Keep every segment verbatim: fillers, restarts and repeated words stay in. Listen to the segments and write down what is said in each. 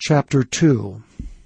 Chapter two.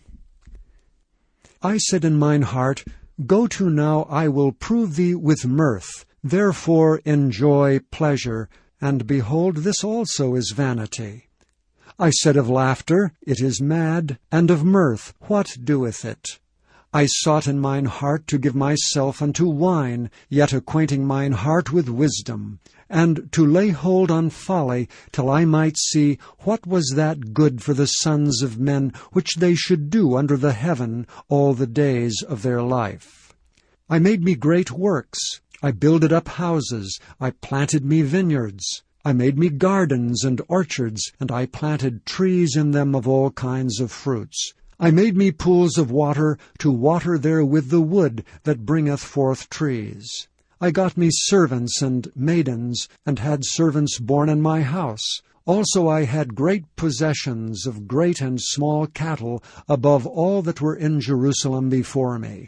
I said in mine heart, Go to now, I will prove thee with mirth, therefore enjoy pleasure, and behold, this also is vanity. I said of laughter, It is mad, and of mirth, what doeth it? I sought in mine heart to give myself unto wine, yet acquainting mine heart with wisdom, and to lay hold on folly, till I might see what was that good for the sons of men which they should do under the heaven all the days of their life. I made me great works, I builded up houses, I planted me vineyards, I made me gardens and orchards, and I planted trees in them of all kinds of fruits. I made me pools of water, to water therewith the wood that bringeth forth trees. I got me servants and maidens, and had servants born in my house. Also I had great possessions of great and small cattle, above all that were in Jerusalem before me.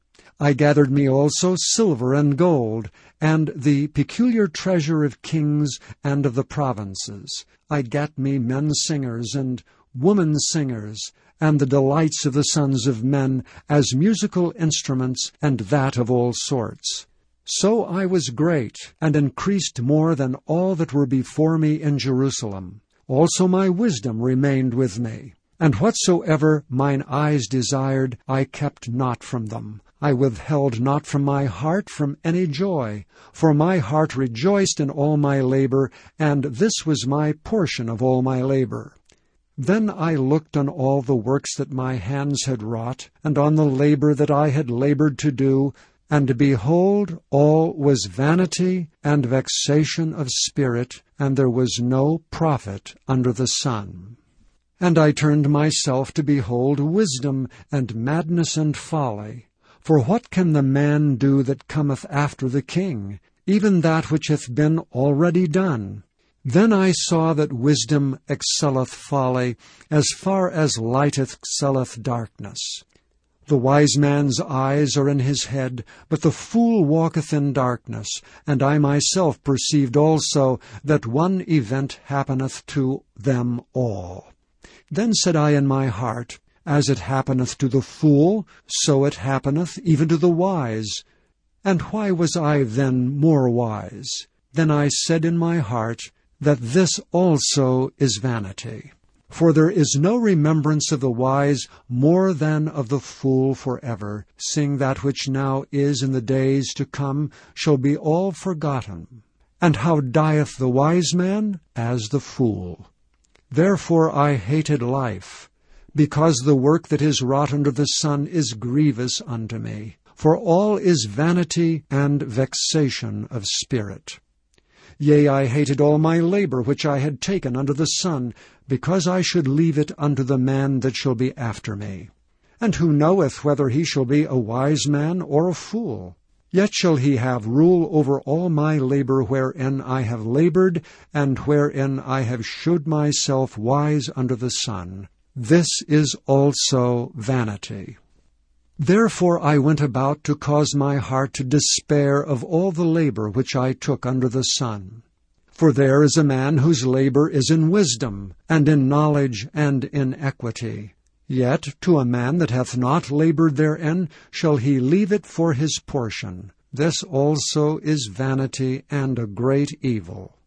I gathered me also silver and gold, and the peculiar treasure of kings and of the provinces. I gat me men singers and women singers, and the delights of the sons of men, as musical instruments, and that of all sorts. So I was great, and increased more than all that were before me in Jerusalem. Also my wisdom remained with me. And whatsoever mine eyes desired, I kept not from them. I withheld not from my heart from any joy, for my heart rejoiced in all my labor, and this was my portion of all my labor. Then I looked on all the works that my hands had wrought, and on the labor that I had labored to do, and behold, all was vanity and vexation of spirit, and there was no profit under the sun. And I turned myself to behold wisdom, and madness, and folly. For what can the man do that cometh after the king, even that which hath been already done? Then I saw that wisdom excelleth folly, as far as light excelleth darkness. The wise man's eyes are in his head, but the fool walketh in darkness. And I myself perceived also that one event happeneth to them all. Then said I in my heart, As it happeneth to the fool, so it happeneth even to the wise. And why was I then more wise? Then I said in my heart, that this also is vanity. For there is no remembrance of the wise more than of the fool forever, seeing that which now is in the days to come shall be all forgotten. And how dieth the wise man? As the fool. Therefore I hated life, because the work that is wrought under the sun is grievous unto me. For all is vanity and vexation of spirit. Yea, I hated all my labor which I had taken under the sun, because I should leave it unto the man that shall be after me. And who knoweth whether he shall be a wise man or a fool? Yet shall he have rule over all my labor wherein I have labored, and wherein I have shewed myself wise under the sun. This is also vanity. Therefore I went about to cause my heart to despair of all the labor which I took under the sun. For there is a man whose labor is in wisdom, and in knowledge, and in equity. Yet to a man that hath not labored therein shall he leave it for his portion. This also is vanity and a great evil.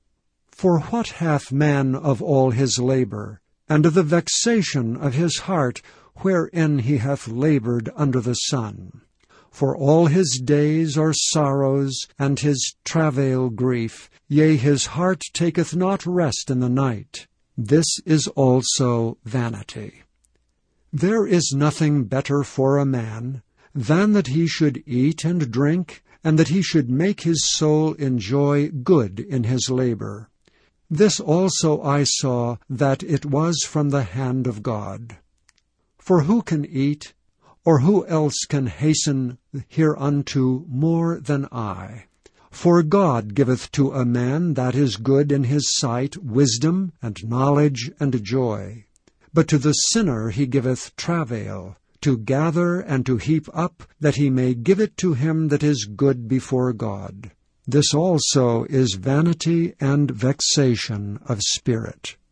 For what hath man of all his labor, and of the vexation of his heart, wherein he hath labored under the sun? For all his days are sorrows, and his travail grief, yea, his heart taketh not rest in the night. This is also vanity. There is nothing better for a man than that he should eat and drink, and that he should make his soul enjoy good in his labor. This also I saw, that it was from the hand of God. For who can eat, or who else can hasten hereunto more than I? For God giveth to a man that is good in his sight wisdom, and knowledge, and joy. But to the sinner he giveth travail, to gather and to heap up, that he may give it to him that is good before God. This also is vanity and vexation of spirit.